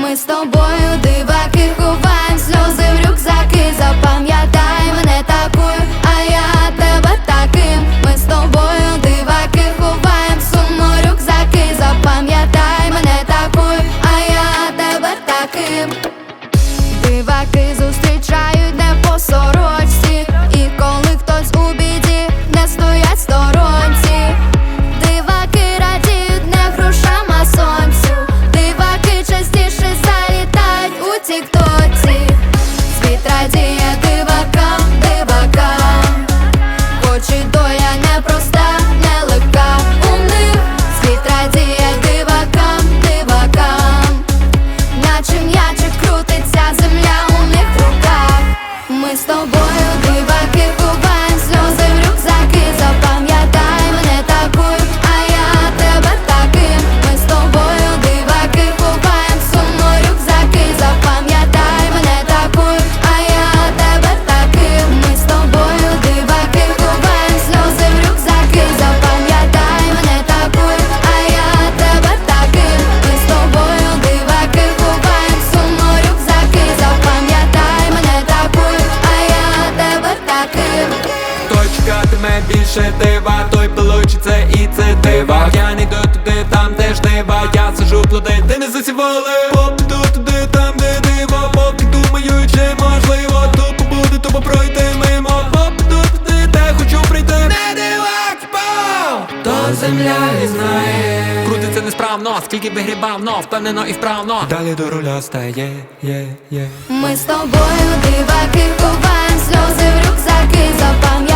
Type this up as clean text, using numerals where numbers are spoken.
Ми з тобою диваки, ховаєм сльози в рюкзаки. Запам'ятай мене такою, а я тебе таким. Ми з тобою диваки, ховаєм сумно рюкзаки. Запам'ятай мене такою, а я тебе таким. Диваки зустрічають не по сорочці, і коли хтось у біді, не стоять сторонці. Диваки радіють не грошам, а сонцю. Диваки частіше залітають у тіктоці. Світ радіє дивакам, дивакам, хоч і доля непроста, нелегка у них. Світ радіє дивакам, дивакам, наче м'ячик крутиться земля у них в руках. Ми з тобою диваки, ховаєм сльози в рюкзаки. Запам'ятай мене такою, а я тебе таким. Ми з тобою диваки, ховаєм сумно рюкзаки. Запам'ятай мене такою, а я тебе таким. Ми з тобою диваки, ховаєм сльози в рюкзаки. Запам'ятай мене такою, а я тебе таким. Ми з тобою диваки, ховаєм сумно рюкзаки. Запам'ятай мене такою, а я тебе таким. Хто чекатиме більше дива, той получиться і це дива. Я не йду туди, там теж дива. Я сажу плоди, де не засівали. Попіду туди, там де диво. Поки думаю, чи можливо тупо буде, тупо пройти мимо. Попіду туди, де хочу прийти. Не дивак, пау! То земля і знає. Крутиться несправно, скільки вигрібав, но впевнено і вправно. Далі до руля стає, Ми з тобою диваки, ховаєм сльози в рюкзаки. Запам'ятай